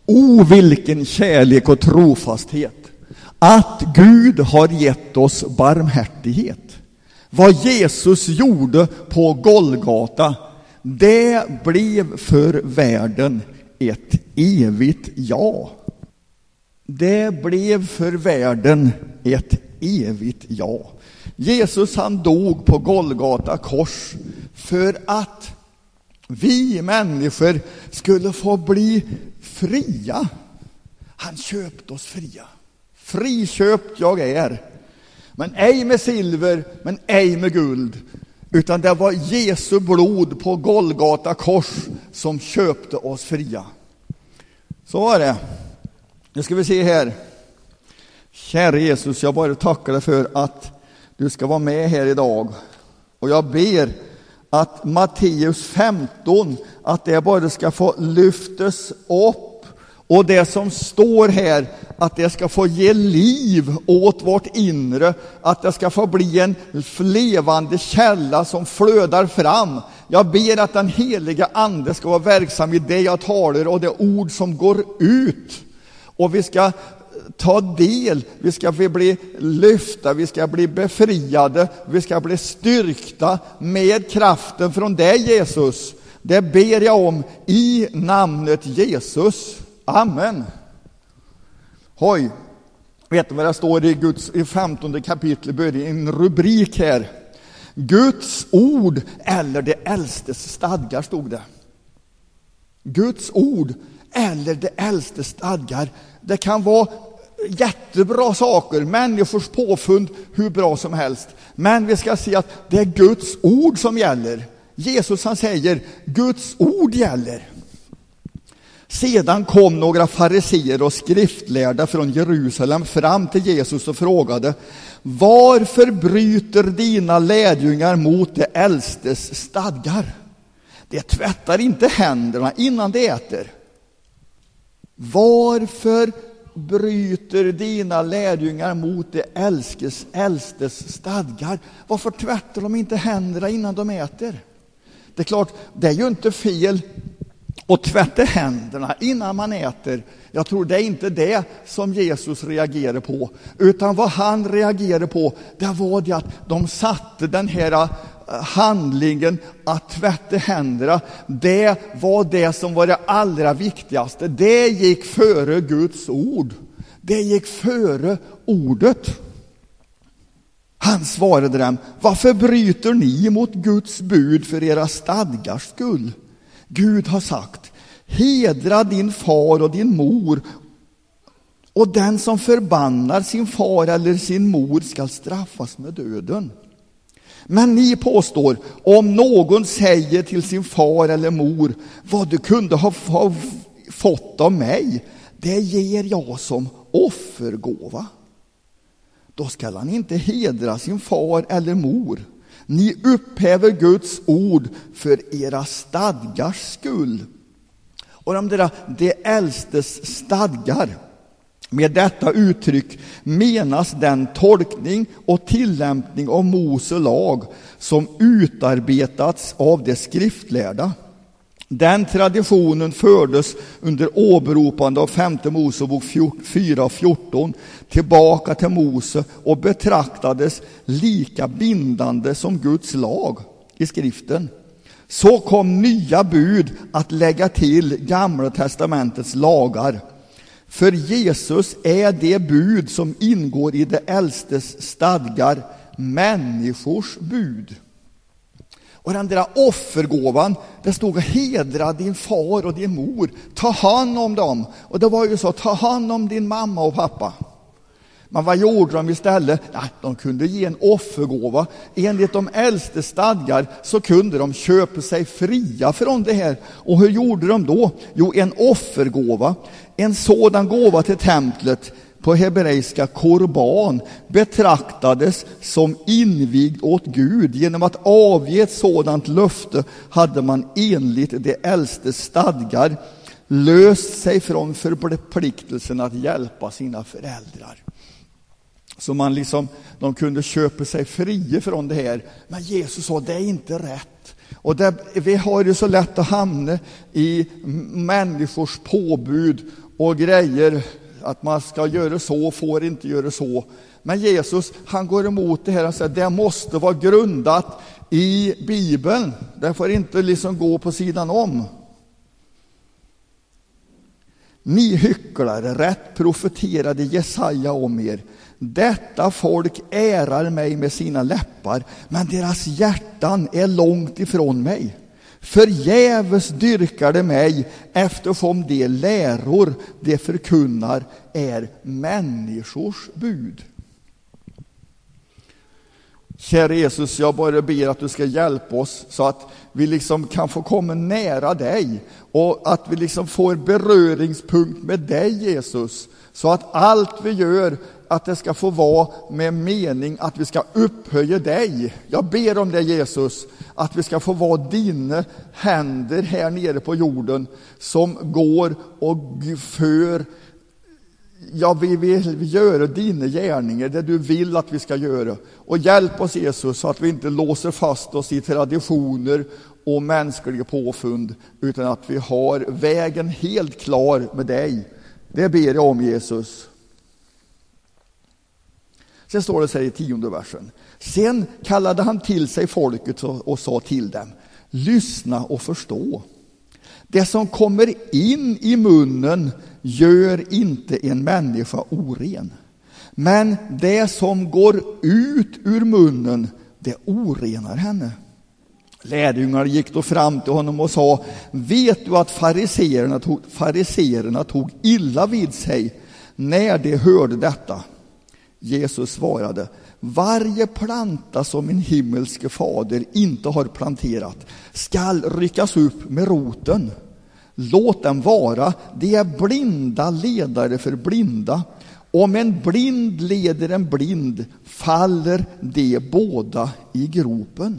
O, vilken kärlek och trofasthet, att Gud har gett oss barmhärtighet. Vad Jesus gjorde på Golgata, det blev för världen ett evigt ja. Det blev för världen ett evigt ja. Jesus, han dog på Golgata kors för att vi människor skulle få bli fria. Han köpte oss fria. Friköpt jag är. Men ej med silver, men ej med guld. Utan det var Jesu blod på Golgata kors som köpte oss fria. Så var det. Nu ska vi se här. Kära Jesus, jag bara tackar dig för att du ska vara med här idag. Och jag ber att Matteus 15, att det bara ska få lyftas upp. Och det som står här, att det ska få ge liv åt vårt inre. Att det ska få bli en levande källa som flödar fram. Jag ber att den heliga ande ska vara verksam i det jag talar och det ord som går ut. Och vi ska ta del, vi ska bli lyfta, vi ska bli befriade, vi ska bli styrkta med kraften från dig, Jesus. Det ber jag om i namnet Jesus. Amen. Hoj, vet du vad det står i 15 kapitel, börjar en rubrik här. Guds ord eller det äldstes stadgar, stod det. Guds ord eller det äldstes stadgar. Det kan vara jättebra saker, människors påfund hur bra som helst. Men vi ska se att det är Guds ord som gäller. Jesus, han säger, Guds ord gäller. Sedan kom några fariseer och skriftlärda från Jerusalem fram till Jesus och frågade: varför bryter dina lärjungar mot det äldstes stadgar? Det tvättar inte händerna innan de äter. Varför bryter dina lärjungar mot det äldstes stadgar? Varför tvättar de inte händerna innan de äter? Det är klart, det är ju inte fel att tvätta händerna innan man äter. Jag tror det är inte det som Jesus reagerade på. Utan vad han reagerade på, det var det att de satte den här handlingen att tvätta händerna. Det var det som var det allra viktigaste. Det gick före Guds ord. Det gick före ordet. Han svarade dem: varför bryter ni mot Guds bud för era stadgars skull? Gud har sagt: hedra din far och din mor, och den som förbannar sin far eller sin mor ska straffas med döden. Men ni påstår: om någon säger till sin far eller mor, vad du kunde ha fått av mig, det ger jag som offergåva. Då ska han inte hedra sin far eller mor. Ni upphäver Guds ord för era stadgars skull. Och det äldstes stadgar, med detta uttryck menas den tolkning och tillämpning av Mose lag som utarbetats av de skriftlärda. Den traditionen fördes under åberopande av 5 Mosebok 4:14 tillbaka till Mose och betraktades lika bindande som Guds lag i skriften. Så kom nya bud att lägga till Gamla testamentets lagar. För Jesus är det bud som ingår i det äldstes stadgar människors bud. Och den där offergåvan, det stod: hedra din far och din mor, ta hand om dem. Och det var ju så, ta hand om din mamma och pappa. Men vad gjorde de istället? Nej, de kunde ge en offergåva. Enligt de äldste stadgar så kunde de köpa sig fria från det här. Och hur gjorde de då? Jo, en offergåva. En sådan gåva till templet, på hebreiska korban, betraktades som invigd åt Gud. Genom att avge ett sådant löfte hade man enligt det äldste stadgar löst sig från förpliktelsen att hjälpa sina föräldrar. Så de kunde köpa sig fria från det här. Men Jesus sa, det är inte rätt. Och vi har ju så lätt att hamna i människors påbud och grejer. Att man ska göra så, får inte göra så. Men Jesus, han går emot det här och säger det måste vara grundat i Bibeln. Det får inte liksom gå på sidan om. Ni hycklare, rätt profeterade Jesaja om er. Detta folk ärar mig med sina läppar, men deras hjärtan är långt ifrån mig. Förgäves dyrkar de mig, eftersom de läror de förkunnar är människors bud. Kära Jesus, jag bara ber att du ska hjälpa oss så att vi liksom kan få komma nära dig och att vi liksom får beröringspunkt med dig, Jesus, så att allt vi gör, att det ska få vara med mening att vi ska upphöja dig. Jag ber om det, Jesus, att vi ska få vara dina händer här nere på jorden som går och för. Ja, vi vill göra dina gärningar, det du vill att vi ska göra. Och hjälp oss, Jesus, så att vi inte låser fast oss i traditioner och mänskliga påfund, utan att vi har vägen helt klar med dig. Det ber jag om, Jesus. Sen står det så här i 10:e versen. Sen kallade han till sig folket och sa till dem: lyssna och förstå. Det som kommer in i munnen gör inte en människa oren. Men det som går ut ur munnen, det orenar henne. Lärjungarna gick då fram till honom och sa: vet du att fariseerna tog illa vid sig när de hörde detta? Jesus svarade: varje planta som min himmelske fader inte har planterat skall ryckas upp med roten. Låt dem vara, de är blinda ledare för blinda. Om en blind leder en blind faller de båda i gropen.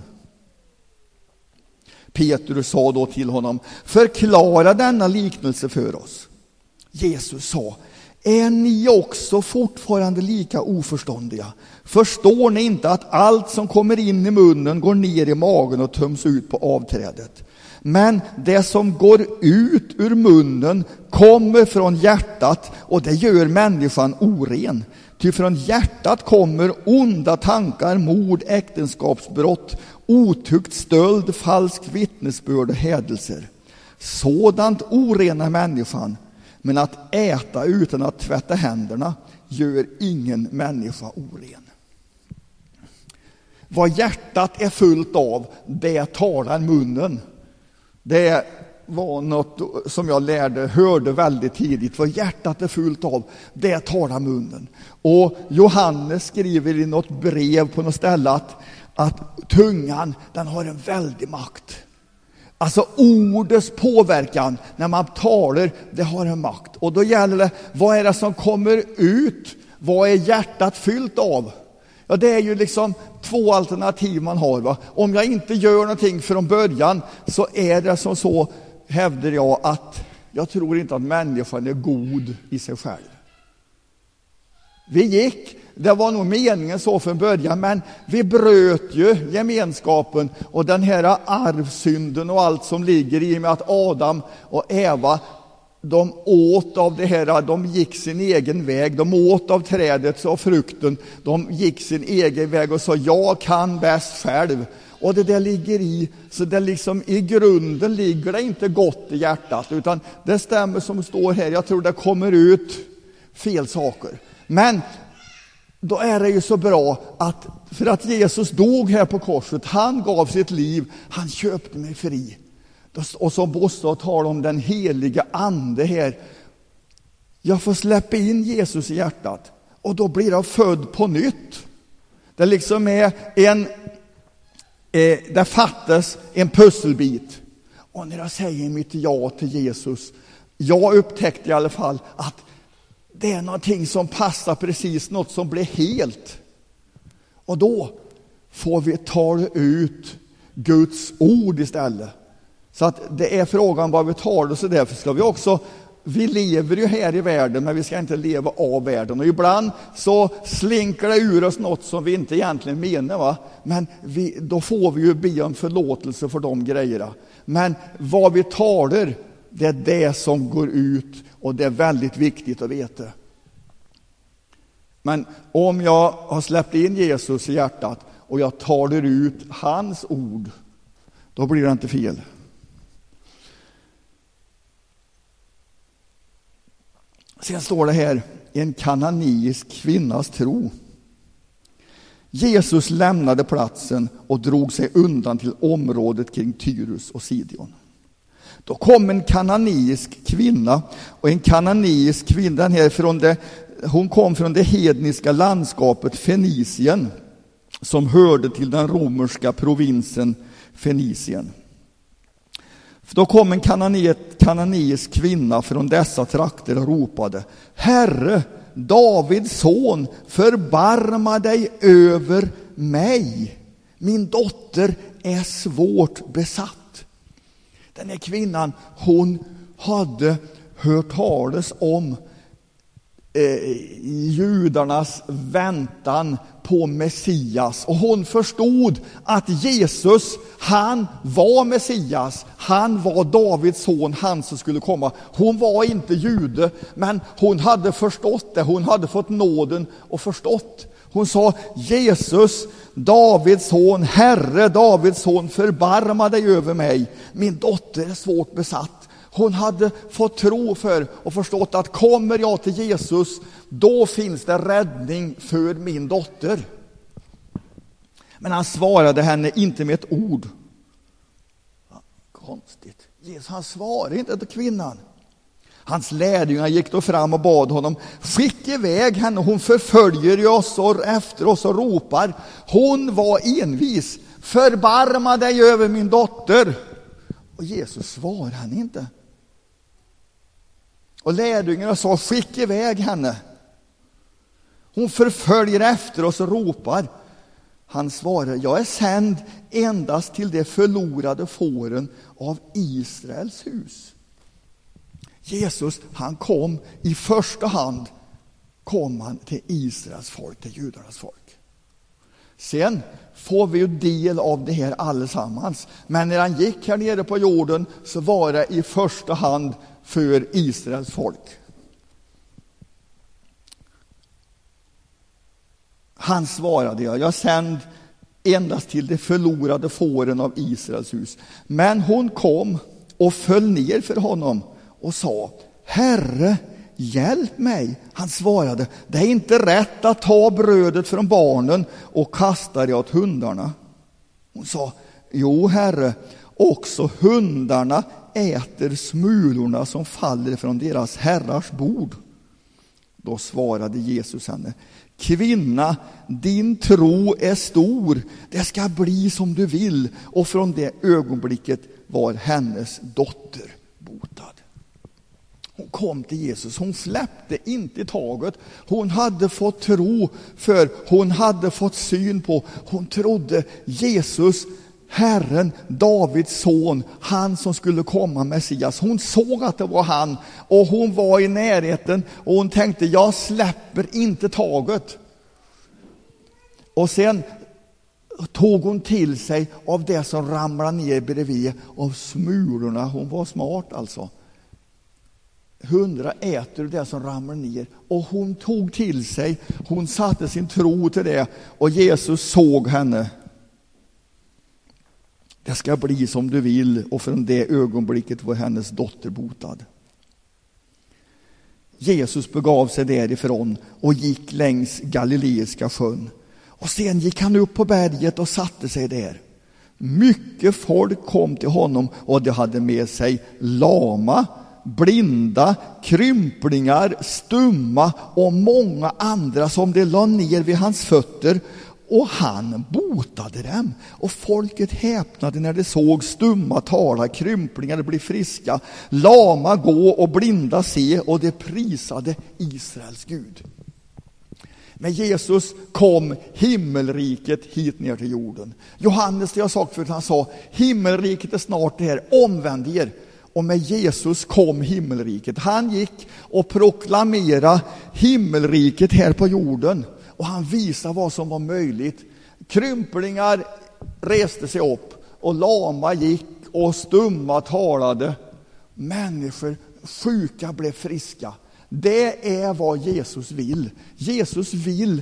Petrus sa då till honom: förklara denna liknelse för oss. Jesus sa: är ni också fortfarande lika oförståndiga? Förstår ni inte att allt som kommer in i munnen går ner i magen och töms ut på avträdet? Men det som går ut ur munnen kommer från hjärtat, och det gör människan oren. Ty från hjärtat kommer onda tankar, mord, äktenskapsbrott, otukt, stöld, falskt vittnesbörd och hädelser. Sådant orenar människan. Men att äta utan att tvätta händerna gör ingen människa oren. Vad hjärtat är fullt av, det talar munnen. Det var något som jag hörde väldigt tidigt. Vad hjärtat är fullt av, det talar munnen. Och Johannes skriver i något brev på något ställe att tungan, den har en väldig makt. Alltså ordets påverkan när man talar, det har en makt. Och då gäller det, vad är det som kommer ut? Vad är hjärtat fyllt av? Ja, det är ju liksom två alternativ man har, va? Om jag inte gör någonting från början, så är det som så, hävdar jag, att jag tror inte att människan är god i sig själv. Det var nog meningen så från början, men vi bröt ju gemenskapen och den här arvsynden och allt som ligger i med att Adam och Eva, de åt av det här, de gick sin egen väg, de åt av trädet och frukten, de gick sin egen väg och sa jag kan bäst själv. Och det där ligger i, så det liksom i grunden ligger det inte gott i hjärtat, utan det stämmer som står här, jag tror det kommer ut fel saker. Men då är det ju så bra att, för att Jesus dog här på korset, han gav sitt liv, han köpte mig fri. Och som Bosse talar om den heliga ande här, jag får släppa in Jesus i hjärtat och då blir jag född på nytt. Det liksom är det fattas en pusselbit. Och när jag säger mitt ja till Jesus, jag upptäckte i alla fall att det är någonting som passar precis, något som blir helt. Och då får vi ta ut Guds ord istället. Så att det är frågan vad vi tar, och så därför ska vi också, vi lever ju här i världen, men vi ska inte leva av världen. Och ibland så slinker det ur oss något som vi inte egentligen menar, va? Men då får vi ju be om förlåtelse för de grejerna. Men vad vi talar, Det är det som går ut, och det är väldigt viktigt att veta. Men om jag har släppt in Jesus i hjärtat och jag talar ut hans ord, då blir det inte fel. Sen står det här, en kananeisk kvinnas tro. Jesus lämnade platsen och drog sig undan till området kring Tyrus och Sidon. Då kom en kananeisk kvinna, och en kananeisk kvinna, hon kom från det hedniska landskapet Fenicien, som hörde till den romerska provinsen Fenicien. Då kom en kananeisk kvinna från dessa trakter och ropade: Herre, Davids son, förbarma dig över mig. Min dotter är svårt besatt. Den här kvinnan, hon hade hört talas om judarnas väntan på Messias, och hon förstod att Jesus, han var Messias, han var Davids son, han som skulle komma. Hon var inte jude, men hon hade förstått det, hon hade fått nåden och förstått. Hon sa: Jesus, Davids son, Herre, Davids son, förbarma dig över mig, min dotter är svårt besatt. Hon hade fått tro för och förstått att kommer jag till Jesus, då finns det räddning för min dotter. Men han svarade henne inte med ett ord. Konstigt. Jesus, han svarade inte till kvinnan. Hans lärjungar gick då fram och bad honom: skicka iväg henne, hon förföljer oss och efter oss och ropar. Hon var envis. Förbarma dig över min dotter. Och Jesus svarade henne inte. Och lärjungarna sa: skicka iväg henne. Hon förföljer efter oss och ropar. Han svarade: jag är sänd endast till de förlorade fåren av Israels hus. Jesus, han kom i första hand till Israels folk, till judarnas folk. Sen får vi ju del av det här allesammans. Men när han gick här nere på jorden så var det i första hand för Israels folk. Han svarade: jag sänd endast till de förlorade fåren av Israels hus. Men hon kom och föll ner för honom och sa: Herre, hjälp mig. Han svarade: det är inte rätt att ta brödet från barnen och kasta det åt hundarna. Hon sa: jo, Herre, också hundarna äter smulorna som faller från deras herrars bord. Då svarade Jesus henne: kvinna, din tro är stor, det ska bli som du vill. Och från det ögonblicket var hennes dotter botad. Hon kom till Jesus, hon släppte inte taget. Hon hade fått tro för, hon hade fått syn på, hon trodde Jesus, Herren, Davids son, han som skulle komma, Messias. Hon såg att det var han, och hon var i närheten, och hon tänkte: jag släpper inte taget. Och sen tog hon till sig av det som ramlade ner bredvid, av smulorna. Hon var smart alltså. Hundra äter det som ramlar ner, och hon tog till sig, hon satte sin tro till det, och Jesus såg henne. Det ska bli som du vill, och från det ögonblicket var hennes dotter botad. Jesus begav sig därifrån och gick längs Galileiska sjön, och sen gick han upp på berget och satte sig där. Mycket folk kom till honom, och de hade med sig lama, blinda, krymplingar, stumma och många andra som de la ner vid hans fötter, och han botade dem. Och folket häpnade när de såg stumma tala, krymplingar bli friska, lama gå och blinda se, och de prisade Israels Gud. Men Jesus kom himmelriket hit ner till jorden. Johannes, det jag sagt förut, han sa: himmelriket är snart det här, omvänd er. Och med Jesus kom himmelriket. Han gick och proklamerade himmelriket här på jorden. Och han visade vad som var möjligt. Krymplingar reste sig upp, och lama gick, och stumma talade. Människor sjuka blev friska. Det är vad Jesus vill. Jesus vill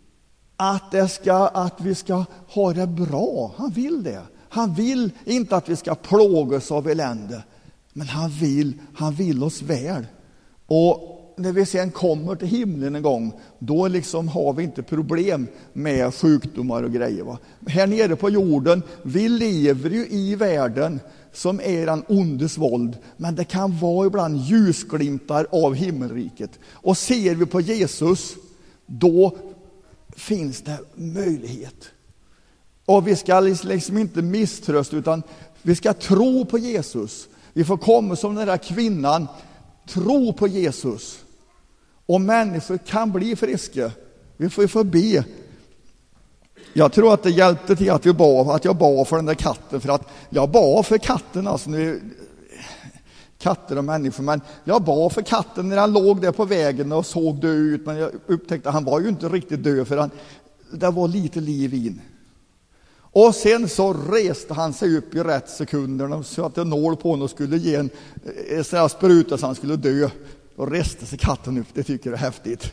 att vi ska ha det bra. Han vill det. Han vill inte att vi ska plågas av elände. Men han vill oss väl. Och när vi sen kommer till himlen en gång, då liksom har vi inte problem med sjukdomar och grejer. Va? Här nere på jorden, vi lever ju i världen som är en ondes våld. Men det kan vara ibland ljusglimtar av himmelriket. Och ser vi på Jesus, då finns det möjlighet. Och vi ska liksom inte misströsta, utan vi ska tro på Jesus. Vi får komma som den där kvinnan, tro på Jesus. Och människor kan bli friska. Vi får be. Jag tror att det hjälpte till att jag bad för den där katten. För att jag bad för katten, alltså nu, katter och människor. Men jag bad för katten när han låg där på vägen och såg död ut. Men jag upptäckte att han var ju inte riktigt död, för det var lite liv in. Och sen så reste han sig upp i rätt sekunder. De satte en nål på honom och skulle ge en spruta så han skulle dö. Och reste sig katten upp. Det tycker jag är häftigt.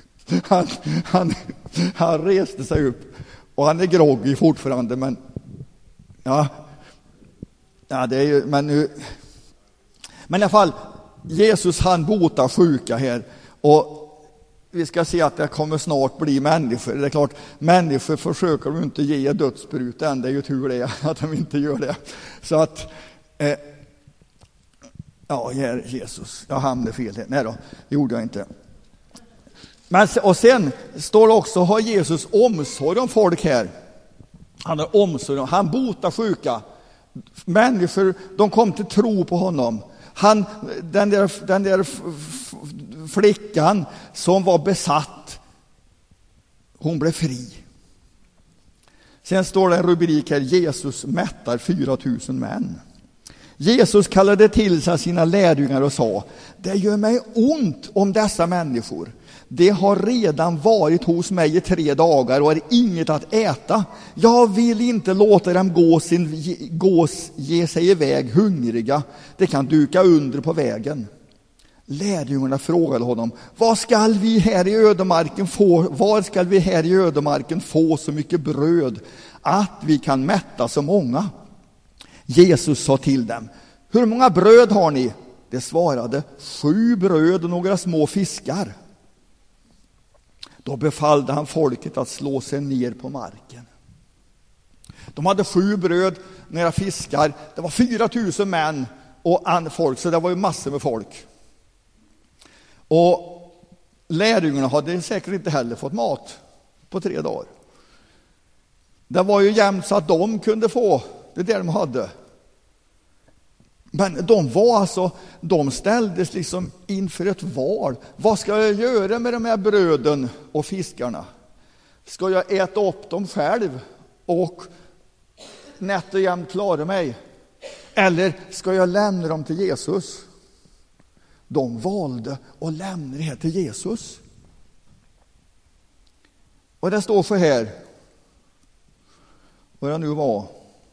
Han reste sig upp. Och han är groggy fortfarande. Men ja det är ju, men i alla fall, Jesus han botar sjuka här. Och vi ska se att det kommer snart bli människor. Det är klart, människor försöker de inte ge dödsbrut än. Det är ju tur det att de inte gör det. Så att Jesus, jag hamnade fel här. Nej då, det gjorde jag inte. Men, och sen står det också, har Jesus omsorg om folk här. Han har omsorg om, han botar sjuka. Människor, de kom till tro på honom. Den där flickan som var besatt, hon blev fri. Sen står det en rubrik här, Jesus mättar 4000 män. Jesus kallade till sig sina lärjungar och sa: det gör mig ont om dessa människor. De har redan varit hos mig i 3 dagar och har inget att äta. Jag vill inte låta dem ge sig iväg hungriga. Det kan duka under på vägen. Lärjungarna frågade honom: var ska vi här i ödemarken få så mycket bröd att vi kan mätta så många? Jesus sa till dem: hur många bröd har ni? De svarade: 7 bröd och några små fiskar. Då befallde han folket att slå sig ner på marken. De hade 7 bröd, några fiskar. Det var 4000 män och folk, så det var ju massor med folk. Och lärjungarna hade säkert inte heller fått mat på 3 dagar. Det var ju jämnt så att de kunde få det där de hade. Men de ställdes liksom inför ett val. Vad ska jag göra med de här bröden och fiskarna? Ska jag äta upp dem själv och nätt och jämnt klara mig? Eller ska jag lämna dem till Jesus? De valde att lämna det här till Jesus. Och det står så här, vad det nu var.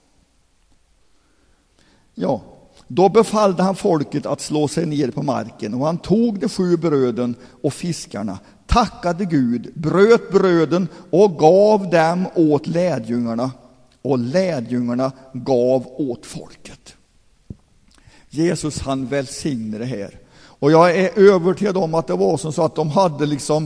Ja, då befallde han folket att slå sig ner på marken, och han tog de 7 bröden och fiskarna, tackade Gud, bröt bröden och gav dem åt lärjungarna, och lärjungarna gav åt folket. Jesus han välsignade det här. Och jag är övertygad om att det var som så att de hade liksom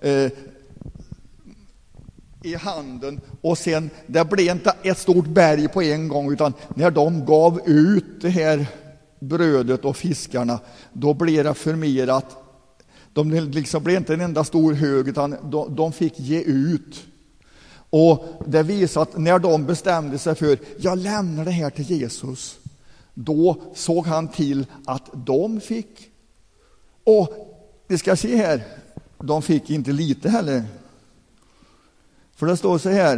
i handen, och sen det blev inte ett stort berg på en gång, utan när de gav ut det här brödet och fiskarna, då blev det förmerat. De liksom blev inte en enda stor hög, utan de fick ge ut. Och det visar att när de bestämde sig för jag lämnar det här till Jesus, då såg han till att de fick. Och vi ska se här, de fick inte lite heller. För det står så här: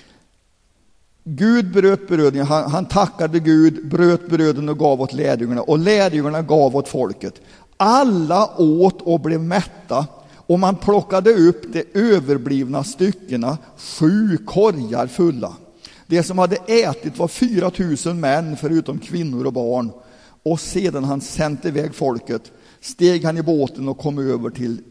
Gud bröt bröden, han tackade Gud, bröt bröden och gav åt lärjungarna, och lärjungarna gav åt folket. Alla åt och blev mätta, och man plockade upp de överblivna styckena, 7 korgar fulla. Det som hade ätit var 4000 män förutom kvinnor och barn. Och sedan han sänt iväg folket steg han i båten och kom över till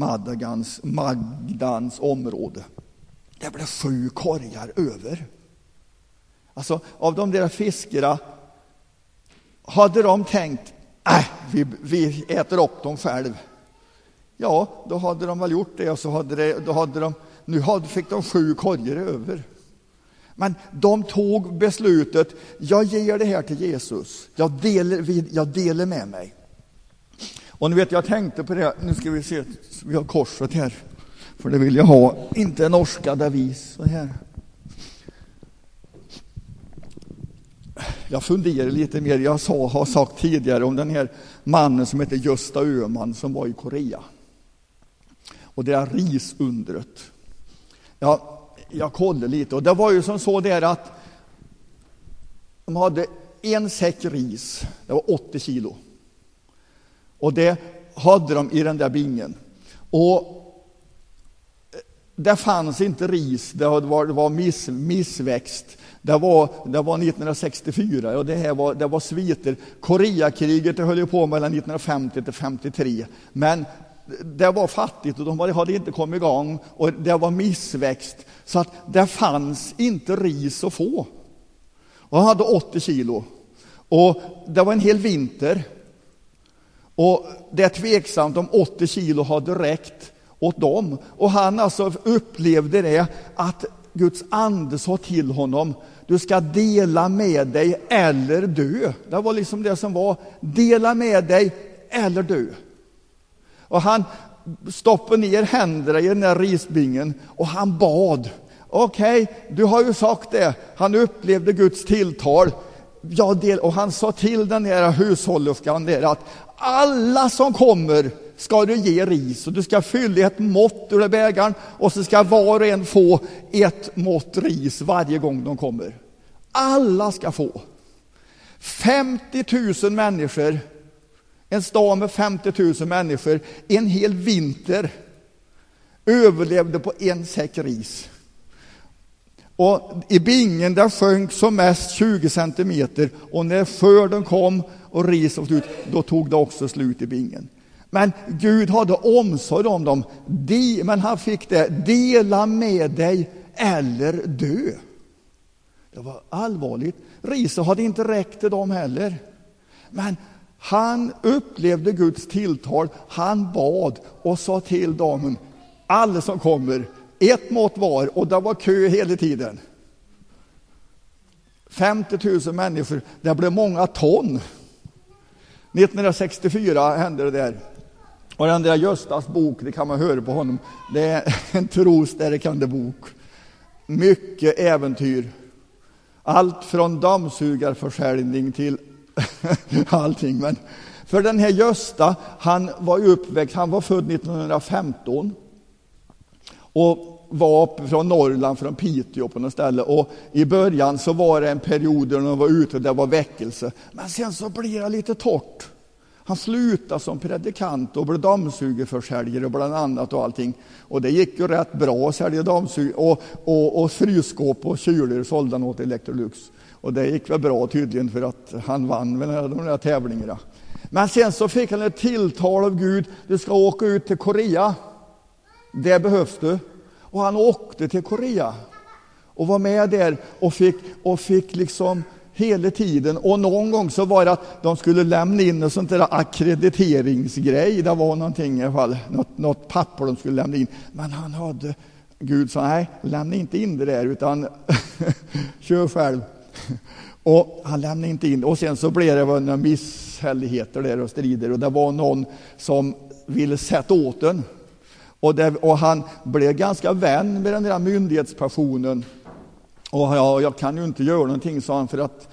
Magdans område. Det blev 7 korgar över. Alltså av de där fiskarna hade de tänkt, vi äter upp dem själv. Ja, då hade de väl gjort det, och så fick de 7 korgar över. Men de tog beslutet, jag ger det här till Jesus. Jag delar med mig. Och ni vet, jag tänkte på det, nu ska vi se, vi har korset här. För det vill jag ha, inte norska devis så här. Jag funderar lite mer, jag har sagt tidigare om den här mannen som heter Gösta Öhman som var i Korea. Och det är risundret. Jag kollade lite, och det var ju som så där att de hade en säck ris, det var 80 kilo. Och det hade de i den där bingen. Och det fanns inte ris, det var missväxt. Det var 1964, och det var sviter. Koreakriget höll ju på mellan 1950 till 53. Men det var fattigt och de hade inte kommit igång, och det var missväxt. Så att det fanns inte ris att få. Och han hade 80 kilo. Och det var en hel vinter. Och det är tveksamt om 80 kilo hade räckt åt dem. Och han alltså upplevde det att Guds ande sa till honom, du ska dela med dig eller dö. Det var liksom det som var, dela med dig eller dö. Och han stoppade ner händerna i den där risbingen och han bad. Okej, du har ju sagt det. Han upplevde Guds tilltal. Och han sa till den där hushållerskan där att alla som kommer ska du ge ris, och du ska fylla ett mått ur bägaren, och så ska var och en få ett mått ris varje gång de kommer. Alla ska få. 50 000 människor, en stad med 50 000 människor, en hel vinter överlevde på en säck ris. Och i bingen där sjönk som mest 20 centimeter, och när skörden kom och ris var slut, då tog det också slut i bingen. Men Gud hade omsorg om dem. Men han fick det, dela med dig eller dö. Det var allvarligt. Riset hade inte räckt till dem heller. Men han upplevde Guds tilltal. Han bad och sa till dem, alla som kommer, ett mått var, och det var kö hela tiden. 50 000 människor, det blev många ton. 1964 hände det där. Och den där Göstas bok, det kan man höra på honom. Det är en trostärkande bok. Mycket äventyr. Allt från dammsugarförsäljning till allting. Men för den här Gösta, han var uppväxt, han var född 1915. Och var upp från Norrland, från Piteå på något ställe. Och i början så var det en period när de var ute, det var väckelse. Men sen så blev det lite torrt. Han slutade som predikant och blev dammsugerförsäljare bland annat och allting. Och det gick ju rätt bra att sälja dammsuger och frysskåp och kyler sålde han åt Electrolux. Och det gick väl bra tydligen, för att han vann väl de där tävlingarna. Men sen så fick han ett tilltal av Gud, du ska åka ut till Korea. Det behövs du. Och han åkte till Korea och var med där och fick liksom hela tiden. Och någon gång så var det att de skulle lämna in en sånt där ackrediteringsgrej. Det var någonting i alla fall, något papper de skulle lämna in. Men Gud sa, nej, lämna inte in det där, utan kör själv. Och han lämnade inte in. Och sen så blev det några misshälligheter där och strider. Och det var någon som ville sätta åt den. Och han blev ganska vän med den där myndighetspersonen. Och jag kan ju inte göra någonting, sa han, för att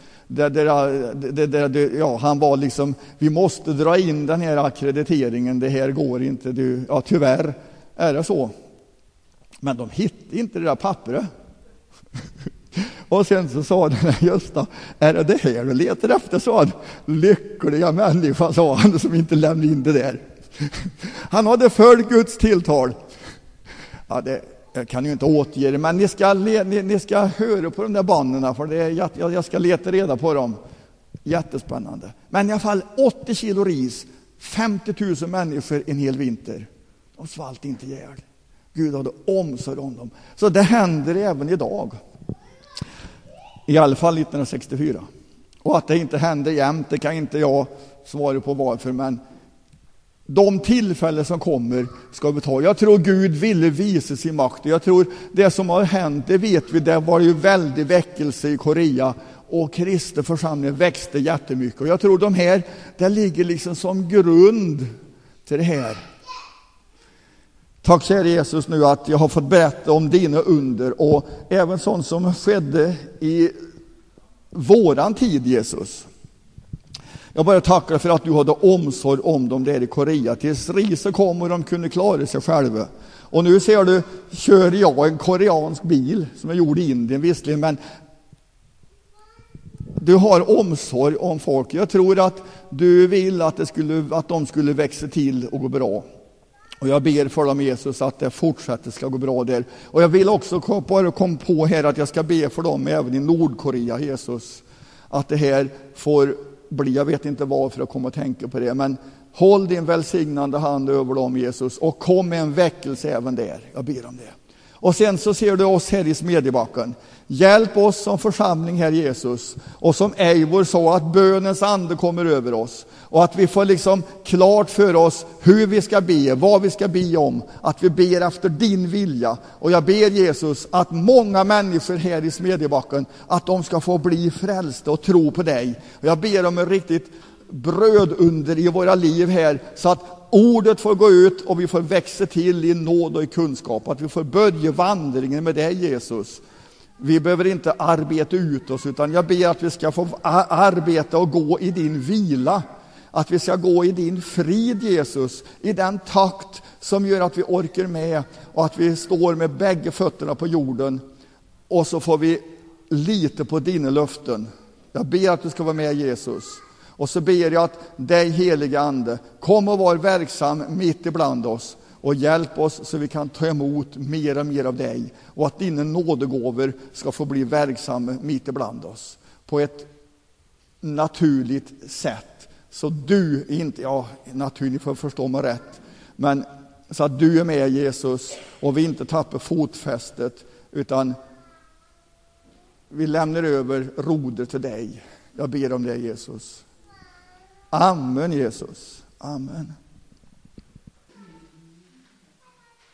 han var liksom, vi måste dra in den här akkrediteringen, det här går inte. Tyvärr är det så. Men de hittade inte det där pappret. Och sen så sa den här Gösta, är det här du letar efter, sa han. Lyckliga människa, sa han, som inte lämnade in det där. Han hade följt Guds tilltal. Ja, jag kan ju inte återge det, men ni ska höra på de där banden, för jag ska leta reda på dem. Jättespännande. Men i alla fall 80 kilo ris, 50 000 människor en hel vinter. De svalt inte ihjäl. Gud hade omsorg om dem. Så det händer även idag. I alla fall 1964. Och att det inte händer jämt, det kan inte jag svara på varför, men de tillfällen som kommer ska vi ta. Jag tror Gud ville visa sin makt. Jag tror det som har hänt, det vet vi, det var ju väldigt väckelse i Korea. Och kristna församlingen växte jättemycket. Och jag tror de här, det ligger liksom som grund till det här. Tack kära Jesus nu att jag har fått berätta om dina under. Och även sånt som skedde i våran tid, Jesus. Jag bara tackar för att du hade omsorg om dem där i Korea. Tills riset kom och de kunde klara sig själva. Och nu ser du, kör jag en koreansk bil som är gjord i Indien visserligen, men du har omsorg om folk. Jag tror att du vill att de skulle växa till och gå bra. Och jag ber för dem, Jesus, att det fortsätter ska gå bra där. Och jag vill också bara komma på här att jag ska be för dem även i Nordkorea, Jesus. Att det här får bli, jag vet inte varför jag kommer att tänka på det, men håll din välsignande hand över dem, Jesus. Och kom med en väckelse även där. Jag ber om det. Och sen så ser du oss här i Smedjebacken. Hjälp oss som församling här, Jesus. Och som Eivor sa, att bönens ande kommer över oss. Och att vi får liksom klart för oss hur vi ska be, vad vi ska be om. Att vi ber efter din vilja. Och jag ber Jesus att många människor här i Smedjebacken, att de ska få bli frälsta och tro på dig. Och jag ber om en riktigt brödunder i våra liv här, så att ordet får gå ut och vi får växa till i nåd och i kunskap. Att vi får börja vandringen med dig, Jesus. Vi behöver inte arbeta ut oss, utan jag ber att vi ska få arbeta och gå i din vila. Att vi ska gå i din frid, Jesus, i den takt som gör att vi orkar med och att vi står med bägge fötterna på jorden, och så får vi lita på dina löften. Jag ber att du ska vara med, Jesus. Och så ber jag att dig, heliga ande, kom och var verksam mitt ibland oss och hjälp oss så vi kan ta emot mer och mer av dig, och att dina nådegåvor ska få bli verksamma mitt ibland oss på ett naturligt sätt. Så du inte, naturligt för att förstå mig rätt, men så att du är med, Jesus, och vi inte tappar fotfästet, utan vi lämnar över roder till dig. Jag ber om det, Jesus. Amen, Jesus. Amen.